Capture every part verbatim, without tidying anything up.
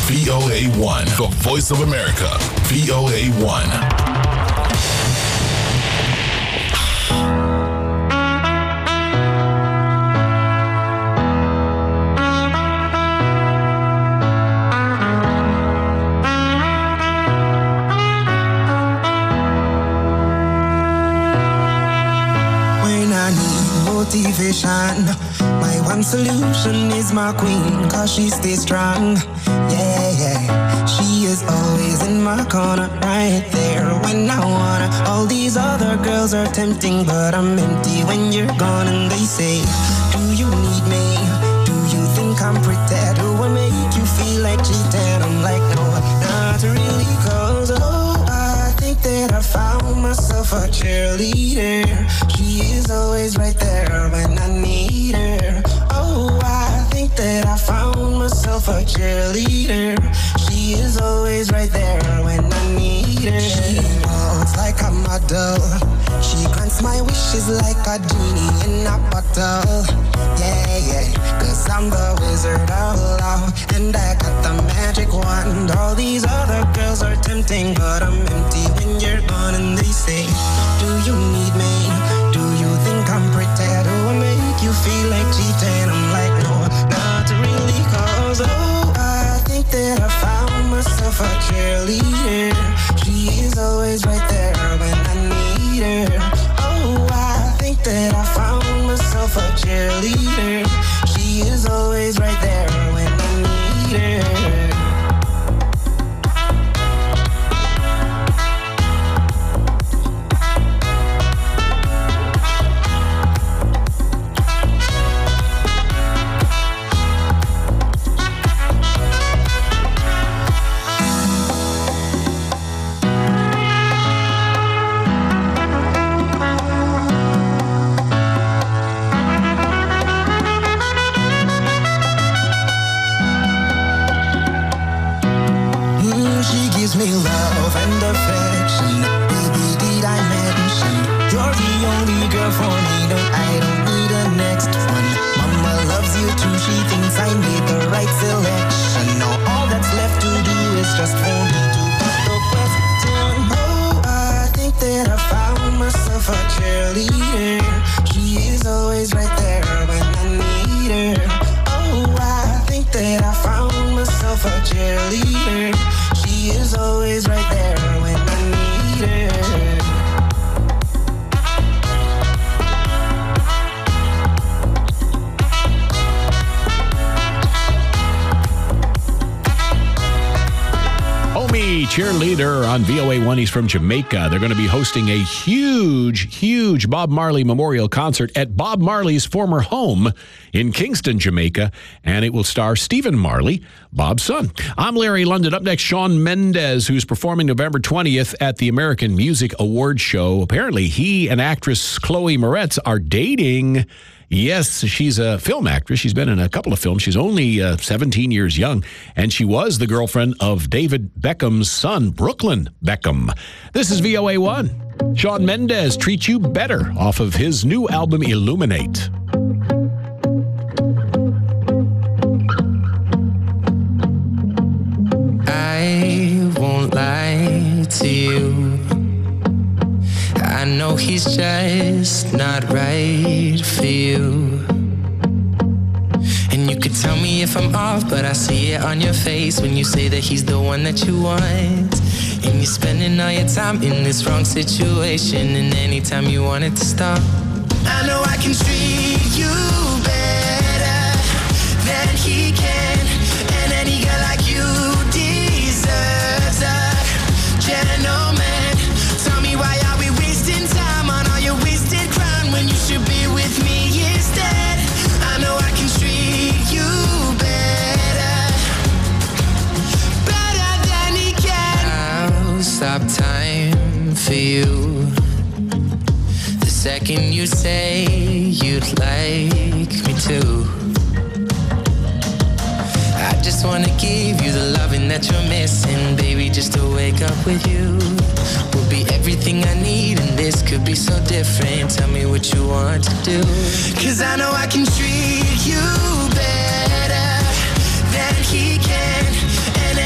V O A one, the voice of America. V O A one. Motivation. My one solution is my queen, cause she stays strong. Yeah, yeah. She is always in my corner, right there when I wanna. All these other girls are tempting, but I'm empty when you're gone. And they say, do you need me? Do you think I'm pretty? Do I make you feel like cheating? I'm like, no, not really, cause oh, I think that I found myself a cheerleader. She is always right there when I need her. Oh, I think that I found myself a cheerleader. She is always right there when I need her. She walks like a model. She grants my wishes like a genie in a bottle. Yeah, yeah, cause I'm the wizard of love, and I got the magic wand. All these other girls are tempting, but I'm empty when you're gone. And they say, do you need me? Do you think I'm pretty? Do I make you feel like cheating? I'm like, no, not really, cause oh, I think that I found myself a cheerleader. She is always right there when I need her. Oh, I think that I found myself a cheerleader. She is always right there when I need her. Me love and affection. Baby, did I mention you're the only girl for me? No, I don't need a next one. Mama loves you too. She thinks I made the right selection. Now all that's left to do is just for me to put the question. Oh, I think that I found myself a cheerleader. She is always right there when I need her. Oh, I think that I found myself a cheerleader. She is always right there when I need her. Homie cheerleader on V O A one. He's from Jamaica. They're going to be hosting a huge, huge Bob Marley Memorial Concert at Bob Marley's former home in Kingston, Jamaica, and it will star Stephen Marley, Bob's son. I'm Larry London. Up next, Shawn Mendes, who's performing November twentieth at the American Music Awards show. Apparently, he and actress Chloe Moretz are dating. Yes, she's a film actress. She's been in a couple of films. She's only uh, seventeen years young, and she was the girlfriend of David Beckham's son, Brooklyn Beckham. This is V O A one. Shawn Mendes, Treat You Better, off of his new album, Illuminate. I won't lie to you. I know he's just not right for you. And you could tell me if I'm off, but I see it on your face when you say that he's the one that you want. And you're spending all your time in this wrong situation, and anytime you want it to stop, I know I can treat you better than he can. And any girl like you deserves a gentleman. Tell me, why are we wasting time on all your wasted crime when you should be with me instead? I know I can treat you better, better than he can. I'll stop time for you the second you say you'd like me to. I just wanna give you the loving that you're missing, baby, just to wake up with you will be everything I need, and this could be so different. Tell me what you want to do, 'cause I know I can treat you better than he can. And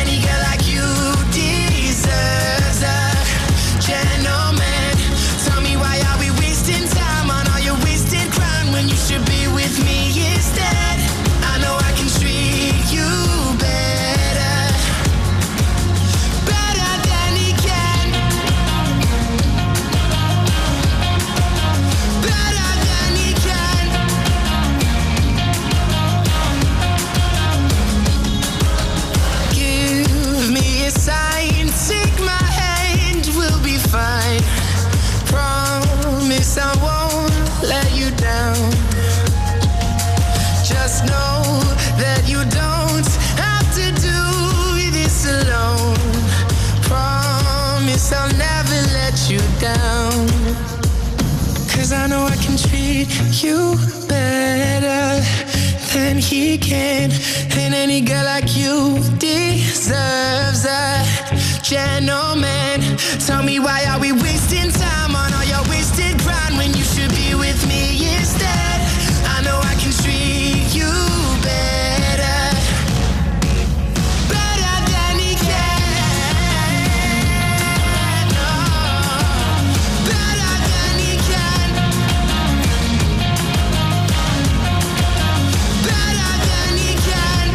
treat you better than he can. And any girl like you deserves a gentleman. Tell me, why are we wasting time on all your wasted grind when you should be with me instead? I know I can treat you better, better than he can. Oh, better than he can, better than he can.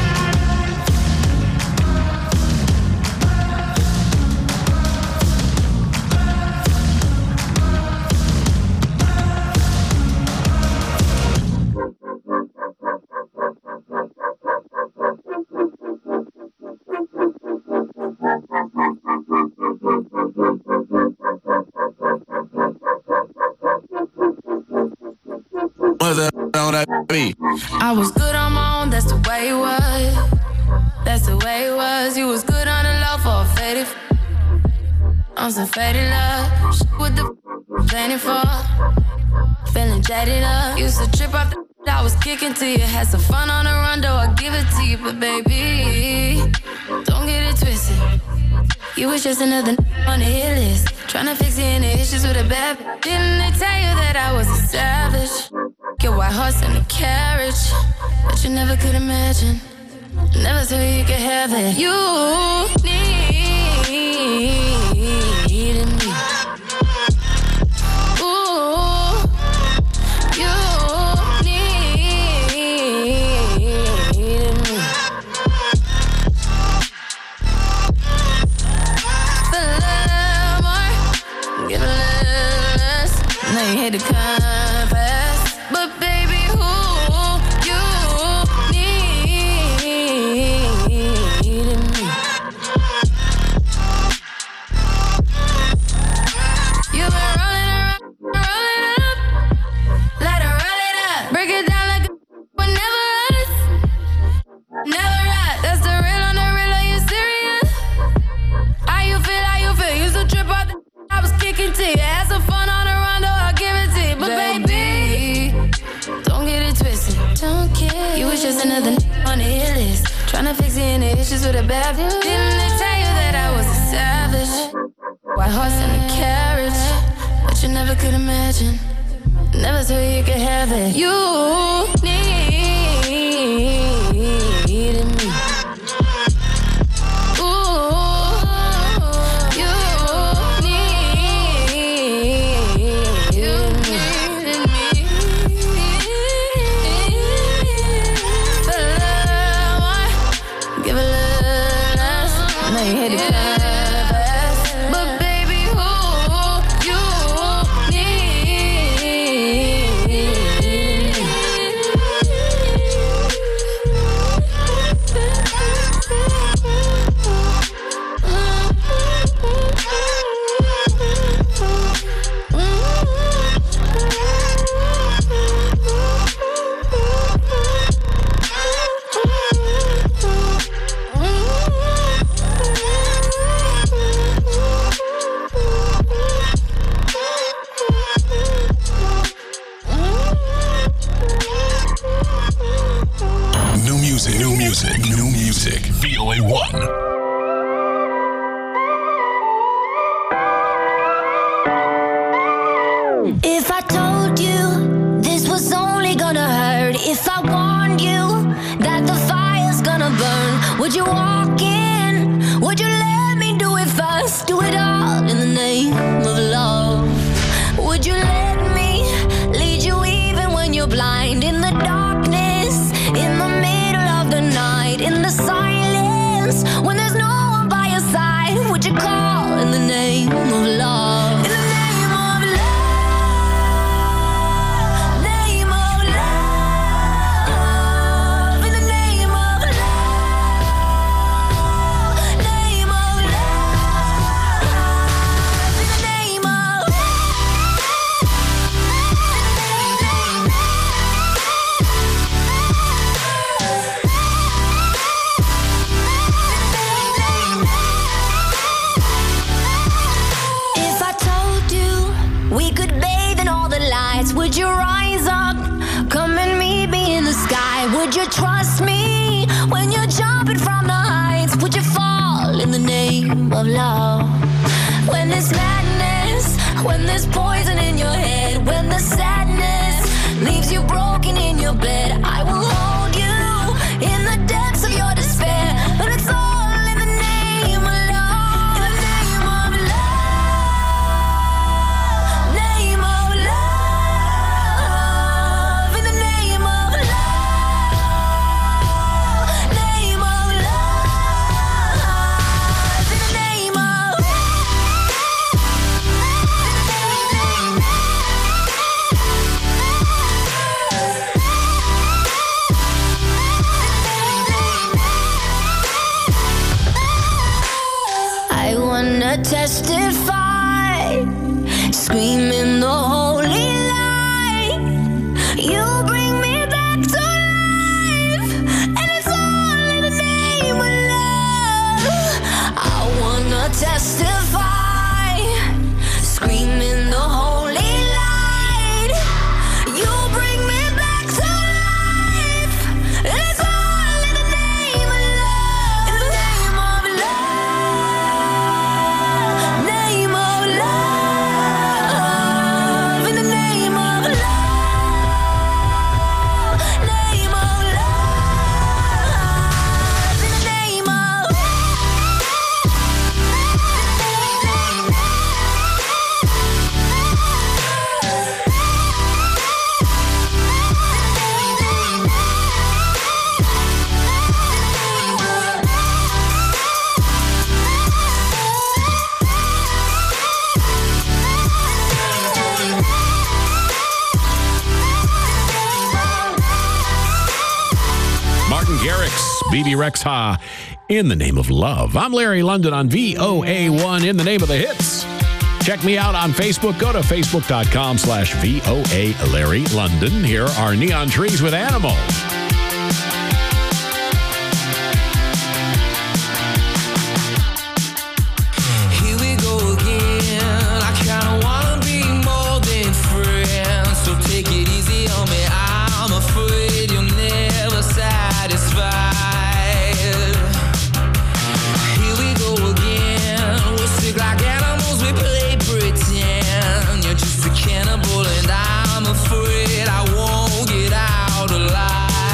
What the hell that be? I was good on my own, that's the way it was. That's the way it was. You was good on the low for a faded f- on some faded love. Shit with the f- planning for. Feeling jaded up. Used to trip off the f- I was kicking to you. Had some fun on the run, though I give it to you. But baby, don't get it twisted. You was just another n- on the hit list. Tryna fix any issues with a bad b- Didn't they tell you that I was a savage? Your white horse in the carriage, but you never could imagine. Never thought you could have it. You needed me. Ooh, you needed me. Feel a little more, give a little less. Now you hate to confess, but baby, who you needed me. You been rolling around, rolling up, let her roll it up. Break it down like a but never us, never us. That's the real on the real. Are you serious? How you feel? How you feel? Used to trip out the I was kicking to you. Had some fun on the run, though I'll give it to you. But baby, don't get it twisted. Don't care. You was just another n- on the hit list. Tryna fix any issues with a bad bitch. Didn't they tell you that I was a savage? White horse in the carriage, but you never could imagine. Never thought you could have it. You needed me. Ooh, you needed me. Feel a little more, give a little less. Now you hate to confess, but baby, who you New music, new music, new music. V O A one. If I told you this was only gonna hurt, if I warned you that the fire's gonna burn, would you walk in? Would you let me do it first? Do it all in the name of love. Would you let me lead you even when you're blind? In the darkness, in the middle of the night, in the silence, when there's trust me when you're jumping from the heights? Would you fall in the name of love? When there's madness, when there's poison in your head, when the sadness leaves you broken in your bed, I will hold you in the depths of your despair. But it's all in the name of love. In the name of love. Name of love. In the name of love. Name of love. In the name of I wanna testify, screaming the holy light. You bring me back to life, and it's all in the name of love. I wanna testify, screaming the holy light. You bring me back to life, and it's all in the name of love. In the name of love. Name of love. In the name of love. Name of love. In the name of Martin Garrix, B B Rex Ha, In the Name of Love. I'm Larry London on V O A one, In the Name of the Hits. Check me out on Facebook. Go to facebook.com slash VOA Larry London. Here are Neon Trees with Animal. Here we go again. I kinda wanna be more than friends, so take it easy on me. I'm afraid you're never satisfied. Here we go again. We're sick like animals, we play pretend. You're just a cannibal and I'm afraid I won't get out alive.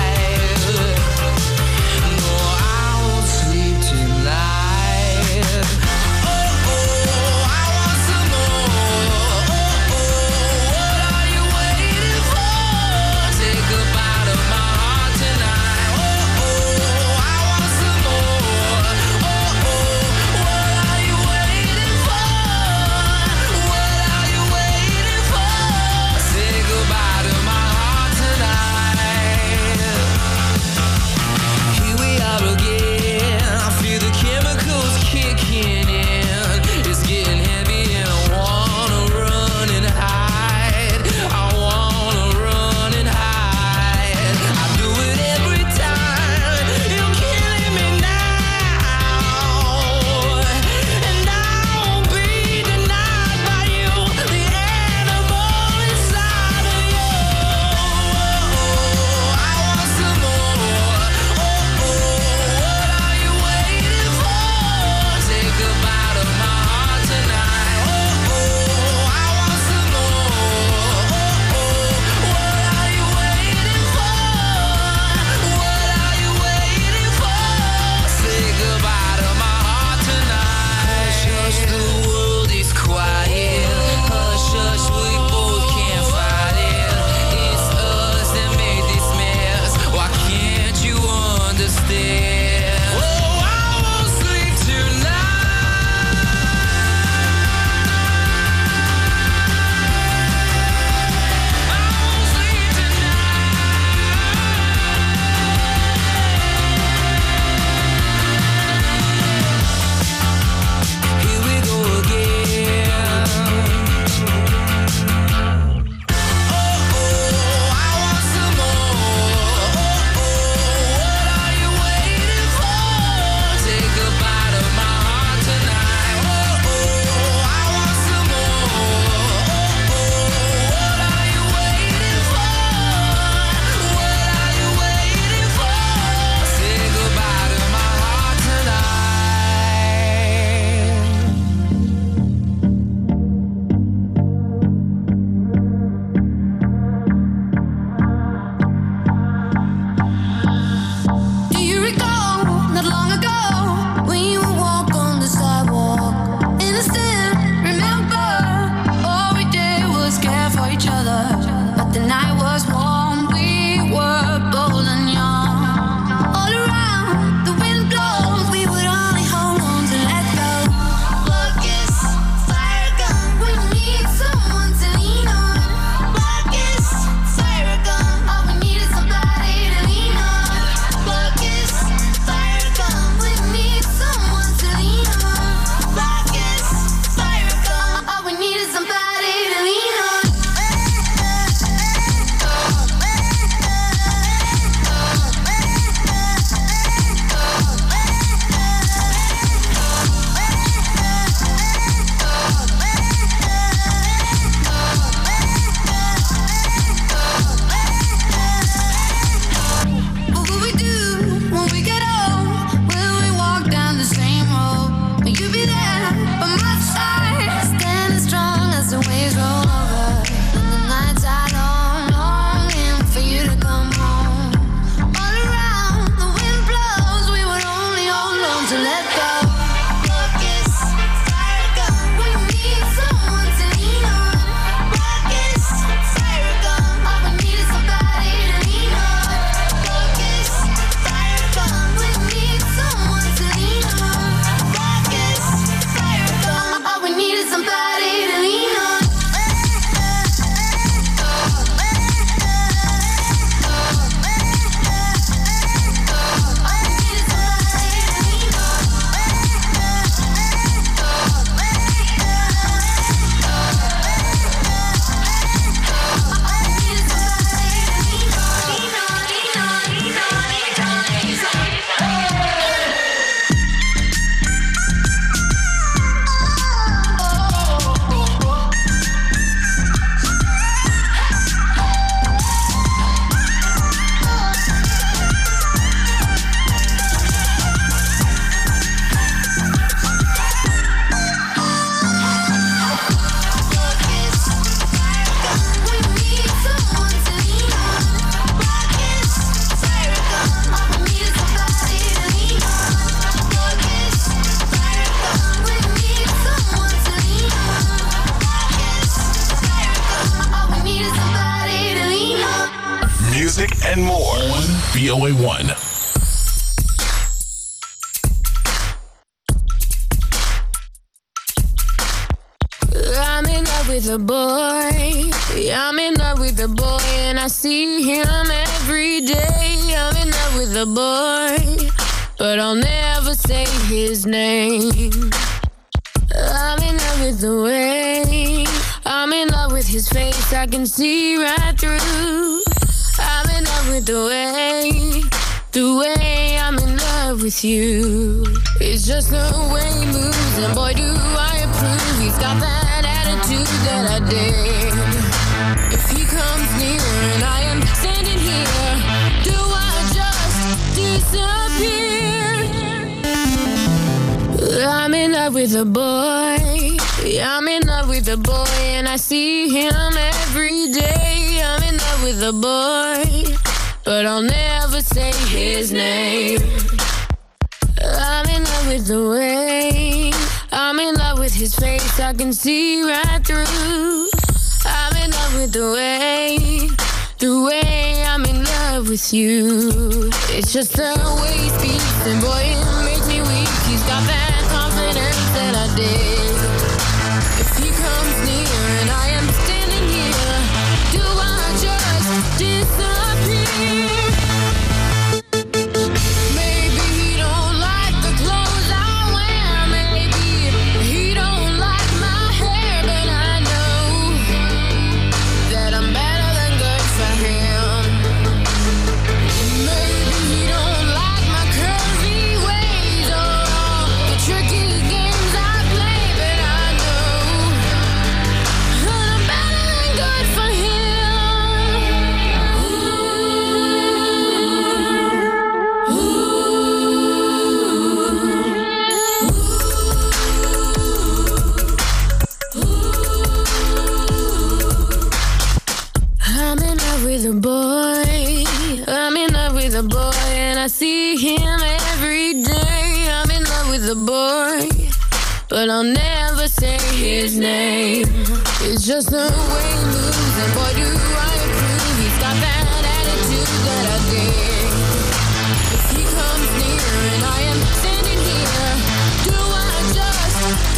and more on V O A one. I'm in love with a boy. Yeah, I'm in love with a boy, and I see him every day. I'm in love with a boy, but I'll never say his name. I'm in love with the way. I'm in love with his face. I can see right through. I'm in love with the way. The way I'm in love with you. It's just the way he moves, and boy, do I approve. He's got that attitude that I dig. If he comes near and I am standing here, do I just disappear? I'm in love with a boy. Yeah, I'm in love with a boy, and I see him every day. I'm in love with a boy, but I'll never say his name. I'm in love with the way. I'm in love with his face. I can see right through. I'm in love with the way. The way I'm in love with you. It's just the way he speaks, and boy, it makes me weak. He's got that confidence that I dig. If he comes near and I am standing here, do I just disappear? Maybe he don't like the clothes I wear. Maybe he don't like my hair, but I know that I'm better than good for him. Maybe he don't like my curvy ways or all the tricky games I play, but I know that I'm better than good for I'm in love with a boy. I'm in love with a boy, and I see him every day. I'm in love with a boy, but I'll never say his name. It's just the way he moves, and boy, do I approve. He's got that attitude that I dig. If he comes near and I am standing here, do I just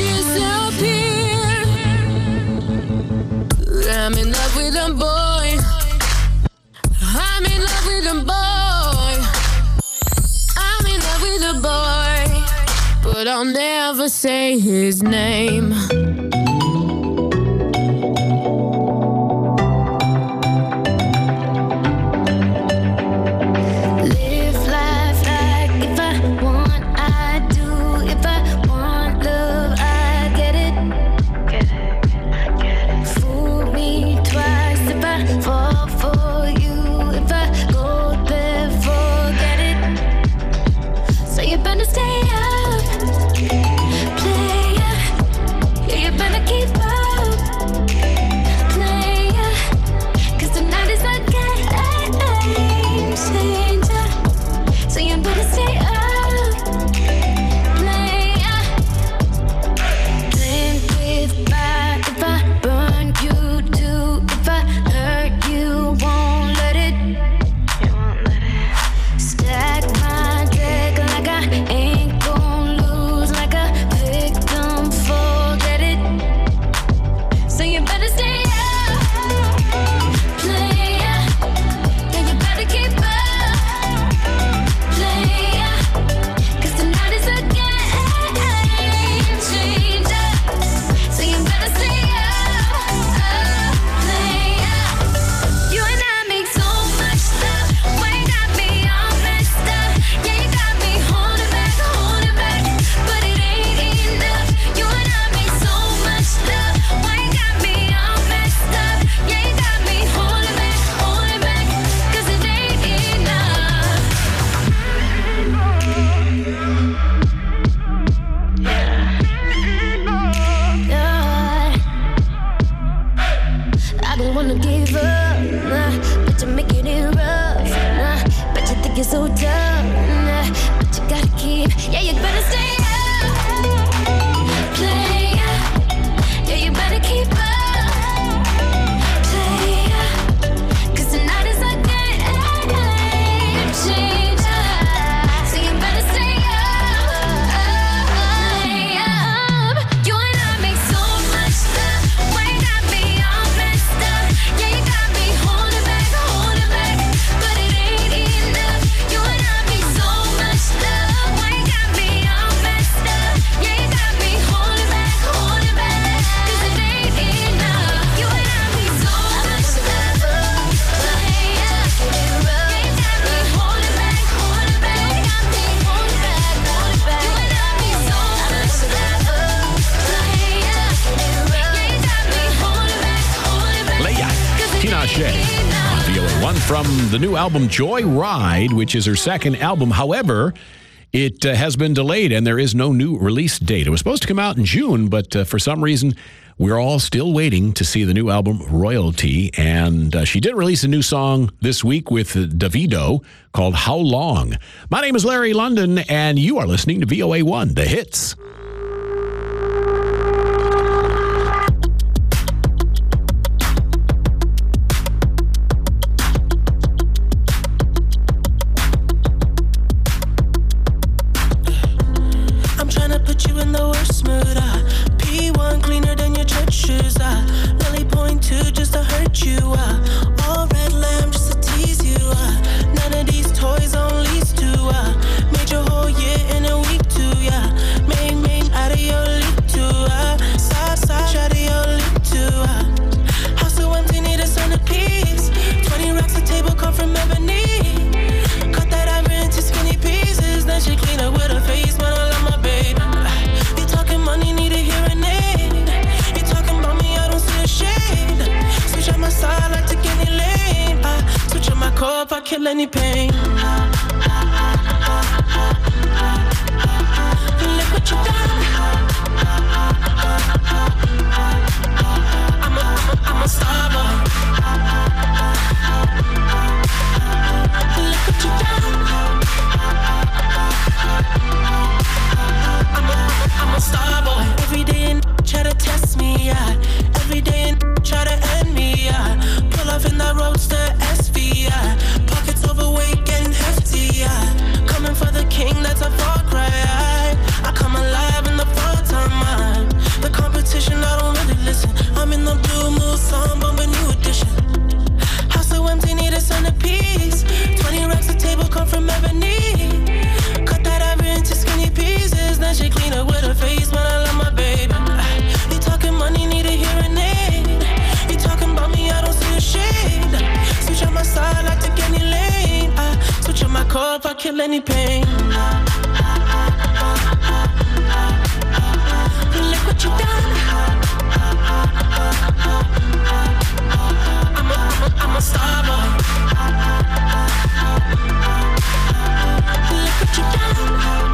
disappear? I'm in love with a boy. I'm in love with a boy. I'm in love with a boy, but I'll never say his name. Live life like if I want, I do. If I want love, I get it. Get it, get it. Fool me twice if I fall for you. If I go there, forget it. So you better stay up, play up. Yeah, you better from the new album Joyride, which is her second album. However, it uh, has been delayed and there is no new release date. It was supposed to come out in June, but uh, for some reason, we're all still waiting to see the new album Royalty. And uh, she did release a new song this week with Davido called How Long. My name is Larry London, and you are listening to V O A one, The Hits. Kill any pain. Look what you done. I'm a, I'm a, I'm a star boy. Look what you done. I'm a, I'm a star boy. Every day and try to test me, yeah. Every day and try to end me, yeah. Pull off in that roadster S V, yeah. Overweight, getting hefty, yeah. Coming for the king, that's a far cry. I come alive in the fall time, man. The competition, I don't really listen. I'm in the blue mood, song, bumping new edition. House so empty, need a centerpiece. twenty racks a table come from ebony. Cut that ivory into skinny pieces. Then she clean up with her face, man, I love my baby. You talking money, need a hearing aid. You talking about me, I don't see a shade. Switch on my side, I take any lane. I switch on my car if I kill any pain. Look what you done. I'm a, I'm a, I'm a star boy. Look what you done.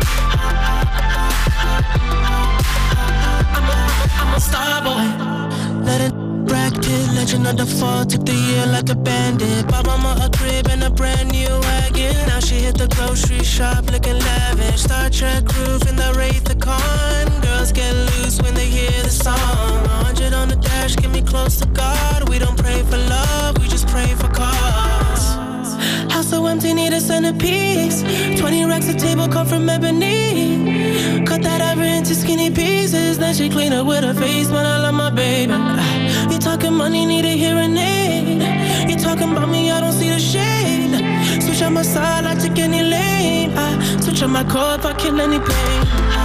I'm a, I'm a star boy. Let it bracket, legend of the fall. Took the year like a bandit. Bought mama a crib and a brand new wagon. Now she hit the grocery shop looking lavish. Star Trek roof in the Wraith the Con. Girls get loose when they hear the song. A hundred on the dash, get me close to God. We don't pray for love, we just pray for cause. House so empty, need a centerpiece. Twenty racks a table come from ebony. Cut that ivory into skinny pieces. Then she clean up with her face, man, I love my baby. You talking money, need a hearing aid. You talking about me, I don't see the shade. Switch on my side, I take any lane. I switch on my car if I kill any pain.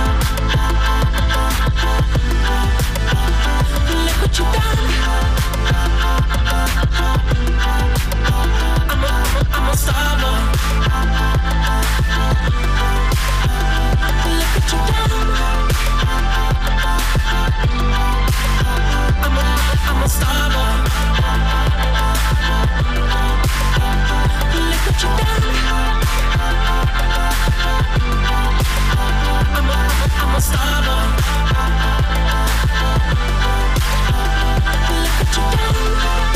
Look what you done. I'm a, I'm a star boy. Look what you done. I'm a, I'm a star boy. Look what you done. I'm a, I'm a star boy. Look what you done.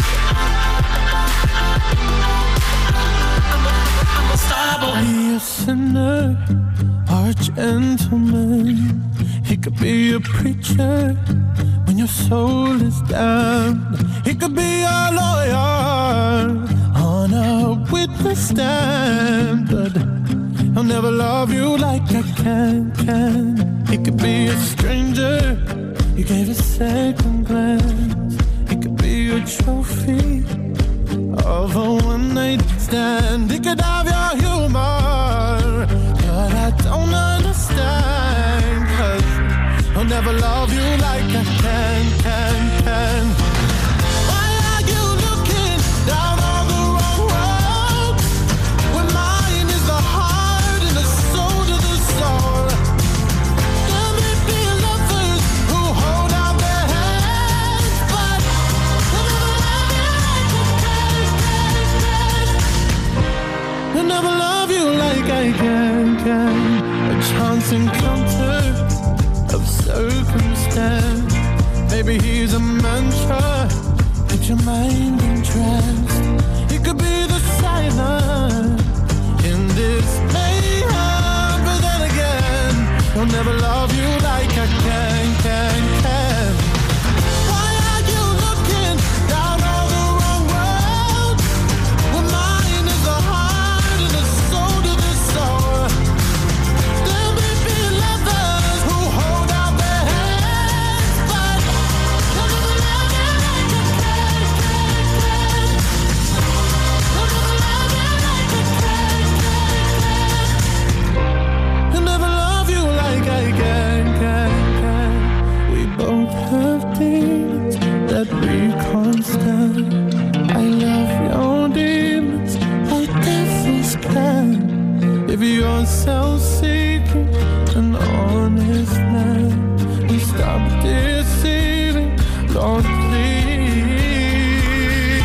I'm a, I'm a star boy. Be a sinner or a gentleman. He could be a preacher when your soul is down. He could be a lawyer on a witness stand, but he'll never love you like I can, can. He could be a stranger, you gave a second glance. He could be a trophy of a one-night stand. He could have your humor, but I don't understand, 'cause I'll never love you like I can, can, can. Why are you looking down on the wrong road when mine is the heart and the soul to the soul? There may be lovers who hold out their hands, but they'll never love you like I can, can, can. chance encounter of circumstance. Maybe he's a mantra, put your mind entranced. He could be the silence in this mayhem, but then again, he'll never love you like I can, can, can. Why are you looking down all the wrong road? Well, mine is the heart and the soul to the soul. There may be lovers who hold out their hands, but they'll never love you like I can, can, can. They'll never love you like I can, can, can. He'll never love you like I can, can, can. We both have demons that we can't stand. I love your demons like devils can. If you're self-seeking, an honest man, and stop deceiving, Lord, please.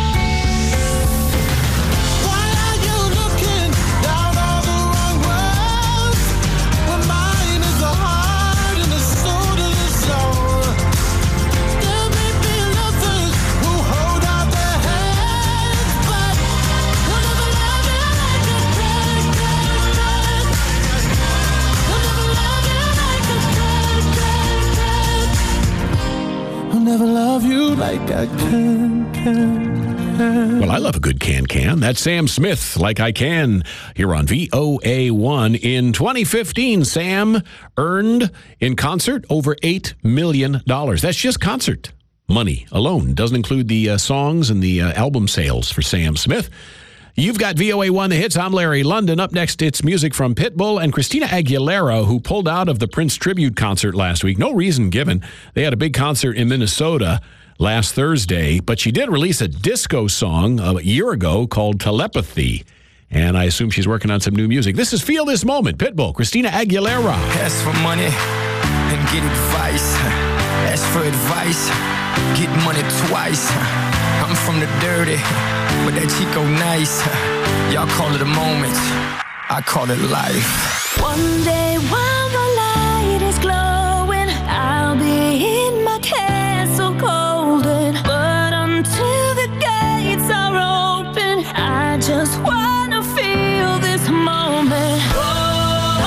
Why are you looking down all the wrong roads? Well, mine is the heart and the soul to the soul. There may be lovers who hold out their hands, but they'll never love you like I can, can, can. They'll never love you like I can, can, can. I'll never love you like I can, can, can. Well, I love a good can-can. That's Sam Smith, Like I Can, here on V O A one. In twenty fifteen, Sam earned in concert over eight million dollars. That's just concert money alone. Doesn't include the uh, songs and the uh, album sales for Sam Smith. You've got V O A one, The Hits. I'm Larry London. Up next, it's music from Pitbull and Christina Aguilera, who pulled out of the Prince tribute concert last week. No reason given. They had a big concert in Minnesota last Thursday, but she did release a disco song a year ago called Telepathy. And I assume she's working on some new music. This is Feel This Moment. Pitbull, Christina Aguilera. Ask for money and get advice. Ask for advice, get money twice. I'm from the dirty, but that Chico nice. Y'all call it a moment, I call it life. One day while the light is glowing, I'll be in my castle golden. But until the gates are open, I just wanna feel this moment. Oh,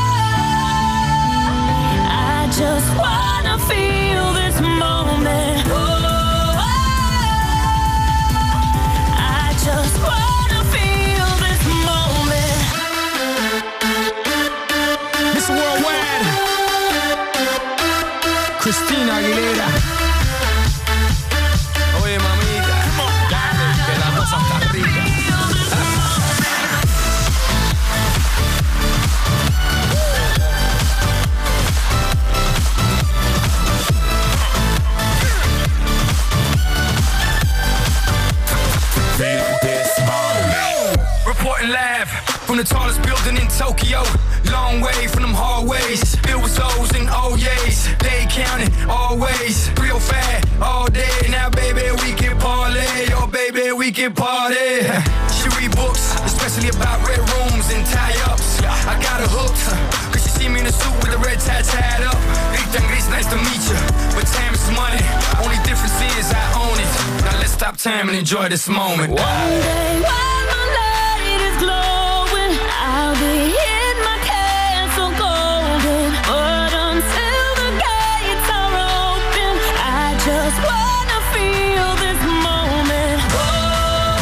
I just wanna feel this moment. Oh, I just wanna feel this moment. Miss Worldwide, Christina Aguilera. Oye, mamita, dale, que la cosa está rica. Reporting live from the tallest building in Tokyo. Long way from them hallways. Filled with O's and O's. They counting always. Real fat all day. Now, baby, we can parlay. Oh, baby, we can party. She read books, especially about red rooms and tie-ups. I got her hooked, cause she see me in a suit with the red tie tied up. Rita and Gris, nice to meet you. But time is money. Only difference is I own it. Now let's stop time and enjoy this moment. One day while my light is glowing, I'll be in my castle golden. But until the gates are open, I just wanna feel this moment. Oh,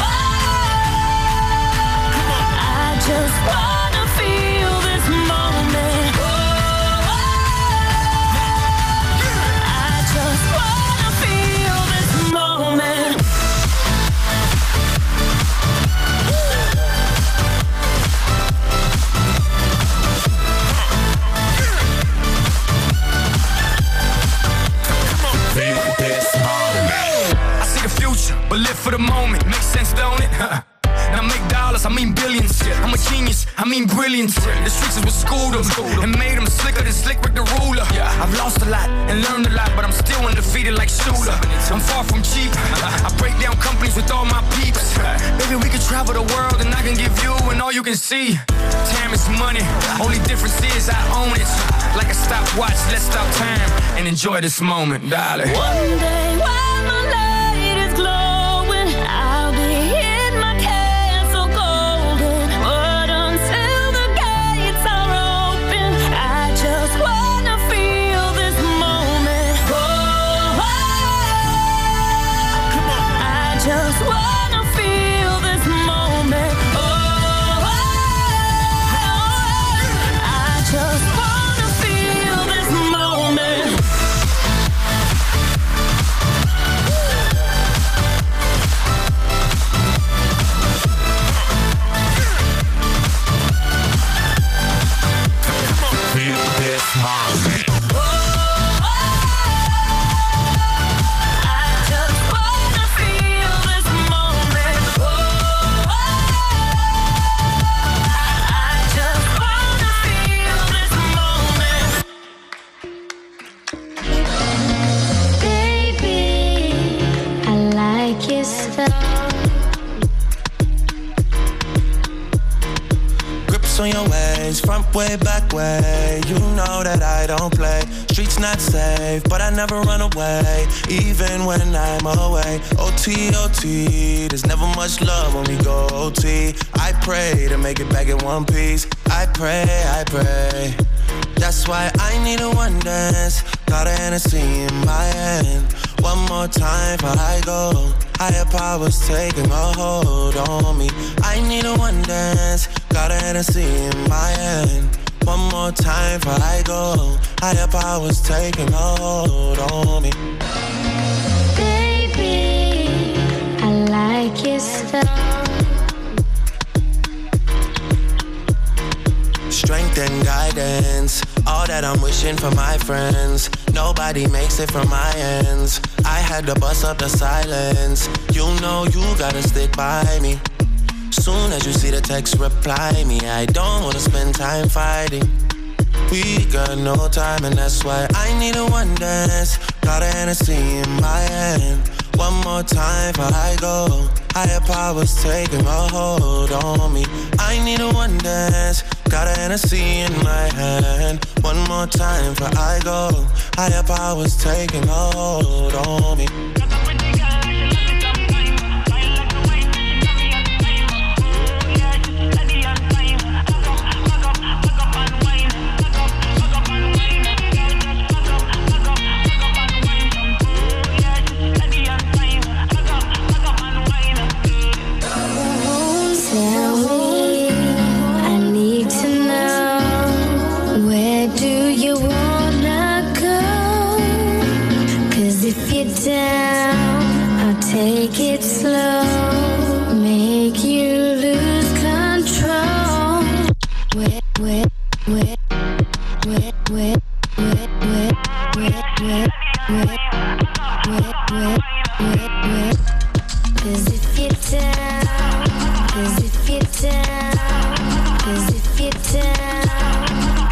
I just wanna feel this moment. Oh, I just wanna feel this moment. brilliance. The streets is what schooled them and made them slicker than Slick Rick the Ruler. I've lost a lot and learned a lot, but I'm still undefeated like Shooter. I'm far from cheap. I break down companies with all my peeps. Baby, we can travel the world and I can give you and all you can see. Time is money. Only difference is I own it. Like a stopwatch, let's stop time and enjoy this moment, darling. One day while my light is glowing, I'll be in my castle golden. But until the gates are open, I just wanna feel this moment. Oh, I just wanna feel this moment. Oh, I just wanna feel this moment. Feel this moment. Grips on your ways, front way, back way. You know that I don't play. Streets not safe, but I never run away, even when I'm away. O T, O T, there's never much love when we go O T. I pray to make it back in one piece. I pray, I pray. That's why I need a one dance. Got a Hennessy in my hand. One more time before I go. Higher powers taking a hold on me. I need a one dance. Got a Hennessy in my hand. One more time before I go. Higher powers taking a hold on me. Baby, I like your style. Strength and guidance, all that I'm wishing for my friends. Nobody makes it from my ends. I had to bust up the silence. You know you gotta stick by me. Soon as you see the text, reply me. I don't wanna spend time fighting. We got no time and that's why I need a one dance. Got a Hennessy in my hand. One more time before I go. Higher powers taking a hold on me. I need a one dance. Got a Hennessy in my hand. One more time before I go. Higher powers taking a hold on me. Take it slow, make you lose control. Wet, wet, wet, wet, wet, wet, wet, wet, wet, wet, wet, wet, wet, wet. 'Cause if you're down, 'cause if you're down, 'cause if you're down.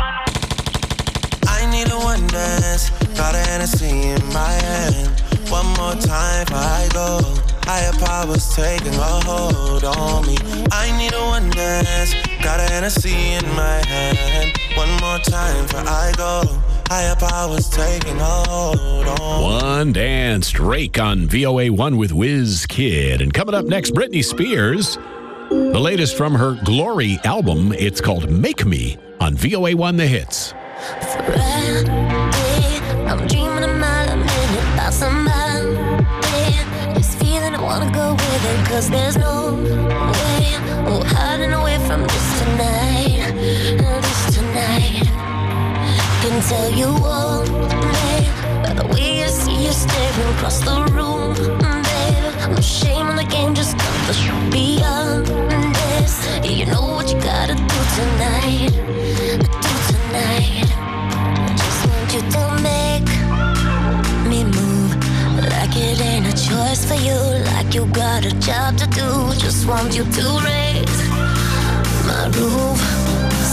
I need a one dance, got a Hennessy in my hand. One more time before I go. Higher powers taking a hold on me. I need a one dance. Got a Hennessy in my hand. One more time before I go. Higher powers taking a hold on me. One Dance, Drake on V O A one with WizKid. And coming up next, Britney Spears. The latest from her Glory album. It's called Make Me on V O A one The Hits. Friday, I'm dreaming a mile a minute about somebody. This feeling I wanna go with it, 'cause there's no way, oh, hiding away from this tonight, this tonight. Can tell you all, babe, by the way I see you staring across the room, babe. No shame in the game, just cut the show beyond this. Yeah, you know what you gotta do tonight, do tonight. I just want you to make me move like it ain't a choice for you, like you got a job to do. Just want you to raise my roof,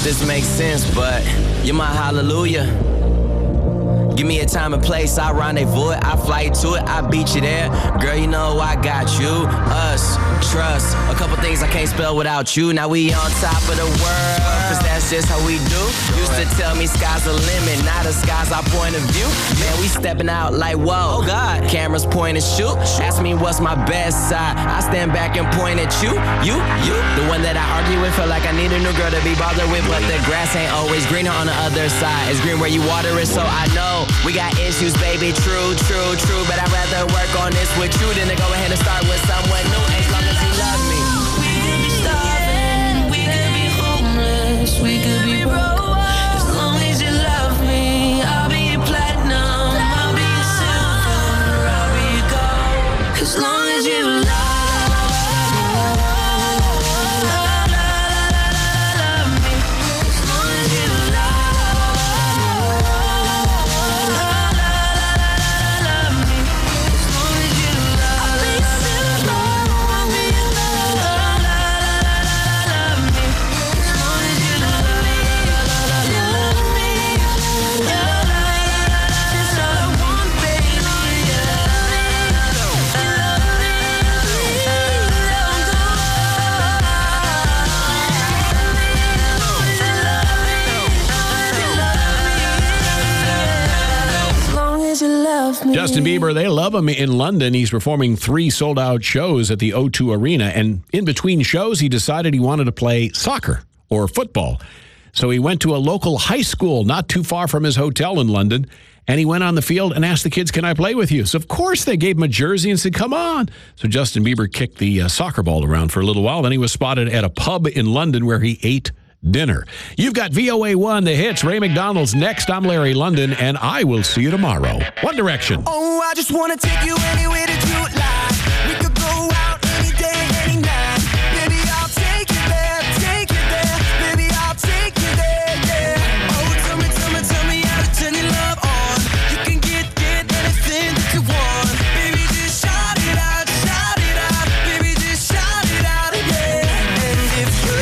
if this makes sense, but you're my hallelujah. Give me a time and place, I rendezvous it, I fly to it, I beat you there. Girl, you know I got you, us, trust. A couple things I can't spell without you. Now we on top of the world, cause that's just how we do. Used to tell me sky's the limit, now the sky's our point of view. Man, we stepping out like whoa, oh God. Cameras point and shoot, ask me what's my best side. I stand back and point at you, you, you. The one that I argue with, feel like I need a new girl to be bothered with. But the grass ain't always greener on the other side. It's green where you water it, so I know we got issues, baby, true, true, true. But I'd rather work on this with you than to go ahead and start with someone new. As long as you love me. We could be starving, we could be homeless, we could be broke. As long as you love me, I'll be your platinum, I'll be your silver, I'll be your gold. As long as you love me. Justin Bieber, they love him in London. He's performing three sold-out shows at the O two Arena, and in between shows, he decided he wanted to play soccer or football. So he went to a local high school not too far from his hotel in London, and he went on the field and asked the kids, can I play with you? So, of course, they gave him a jersey and said, come on. So Justin Bieber kicked the uh, soccer ball around for a little while. Then he was spotted at a pub in London where he ate dinner. You've got V O A one, the hits. Ray McDonald's next. I'm Larry London, and I will see you tomorrow. One Direction. Oh, I just want to take you anywhere that you like. We could go out any day, any night. Baby, I'll take you there, take you there. Baby, I'll take you there, yeah. Oh, tell me, tell me, tell me how to turn your love on. You can get, get anything that you want. Baby, just shout it out, shout it out. Baby, just shout it out, yeah. And if you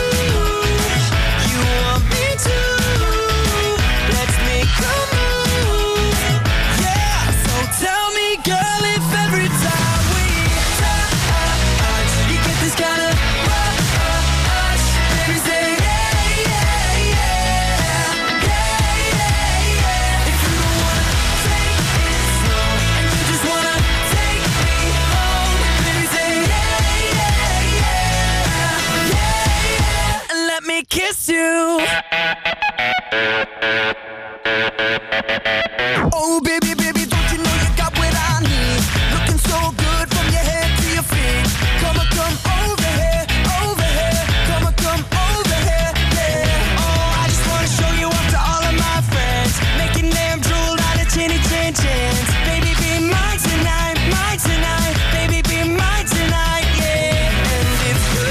kiss you. Oh, baby, baby, don't you know you got what I need? Looking so good from your head to your feet. Come on, come over here, over here. Come on, come over here, yeah. Oh, I just wanna show you off to all of my friends, making them drool out of chinny chin chins. Baby, be mine tonight, mine tonight. Baby, be mine tonight, yeah. And if you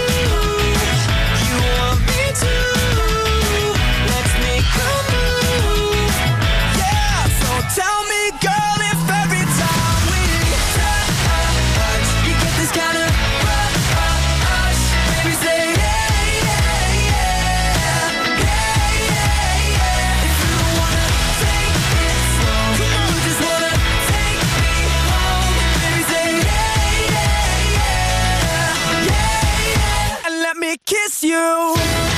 tell me, girl, if every time we touch, you get this kind of rush. Baby, say yeah, yeah, yeah, yeah, yeah, yeah. If you wanna take it slow, you just wanna take me home. Baby, say yeah, yeah, yeah, yeah, yeah, and let me kiss you.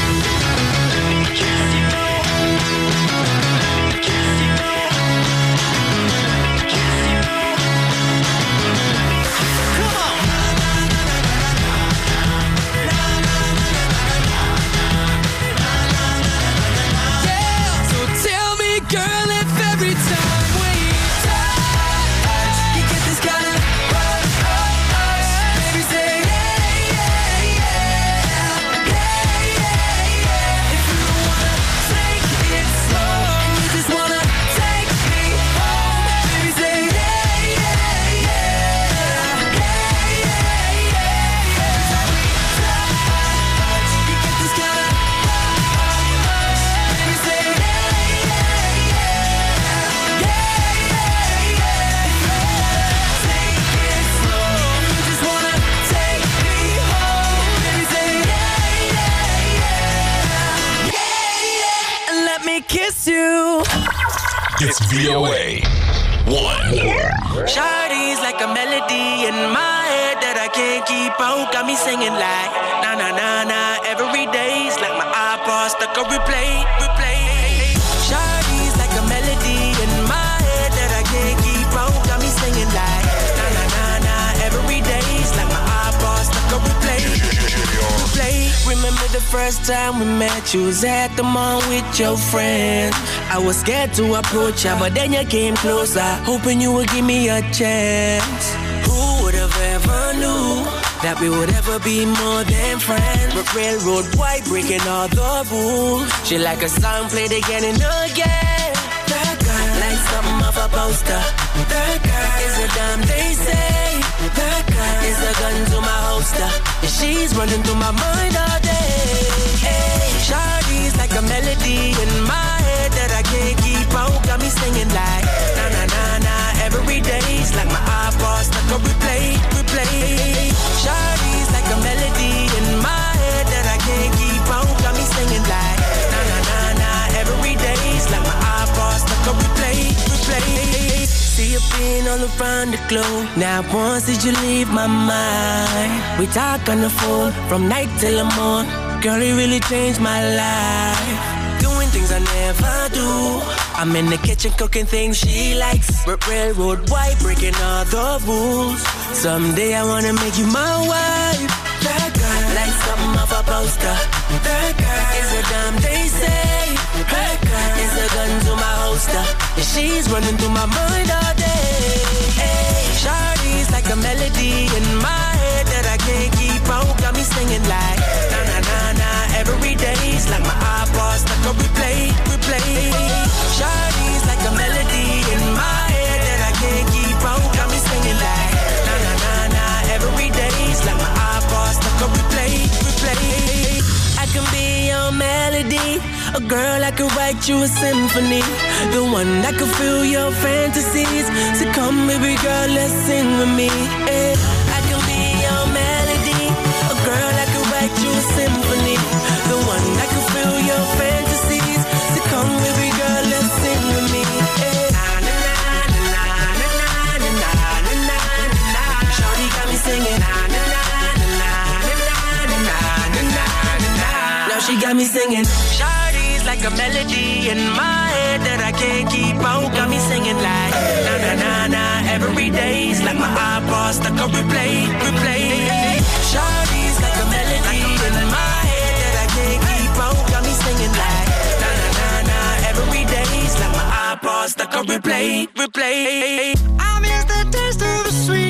Girl, if every time we touch, you get this kind of rush. Baby, say yeah, yeah, yeah, yeah, yeah. It's V O A one. Shawty's like a melody in my head that I can't keep out. Got me singing like na na na na every day's like my iPod stuck on replay, replay. Shawty's like a melody in my head that I can't keep out. Got me singing like na na na na every day's like my iPod stuck on replay, replay. Remember the first time we met? You was at the mall with your friend. I was scared to approach ya, but then you came closer, hoping you would give me a chance. Who would have ever knew that we would ever be more than friends? But railroad white breaking all the rules. She like a song played again and again. That girl like something off a poster. That girl is a damn they say. That girl is a gun to my holster. And she's running through my mind all day. Hey, Shawty's like a melody in my head that I can't keep out. Got me singing like na na na na every day's like my iPod stuck on replay, replay. Shawty's like a melody in my head that I can't keep out. Got me singing like na na na na every day's like my iPod stuck on replay, replay. See you being all around the globe. Now once did you leave my mind? We talk on the phone from night till the morning. Girl, it really changed my life. Doing things I never do. I'm in the kitchen cooking things she likes. Railroad white breaking all the rules. Someday I wanna make you my wife. That girl like something off a poster. That girl is a damn they say. That girl is a gun to my holster. And she's running through my mind all day. Hey, Shawty's like a melody in my head that I can't keep out. Got me singing like na na na na every day's like my iPod stuck on replay, replay. Shawty's like a melody in my head that I can't keep out. Got me singing like na na na na every day's like my iPod stuck on replay, replay. I can be your melody, a girl I can write you a symphony, the one that can fill your fantasies. So come, baby girl, let's sing with me. Yeah. I can be your melody, a girl I can write you a symphony, the one that can fill your fantasies. So come, baby girl, let's sing with me. Yeah. Shawty got me singing. Now she got me singing. Shawty's like a melody in my head that I can't keep out. Got me singing like na na na na every day's like my iPod stuck on replay, replay. Shawty's like a melody in my head that I can't keep out. Got me singing like na na na na every day's like my iPod stuck on replay, replay. I miss the taste of the sweet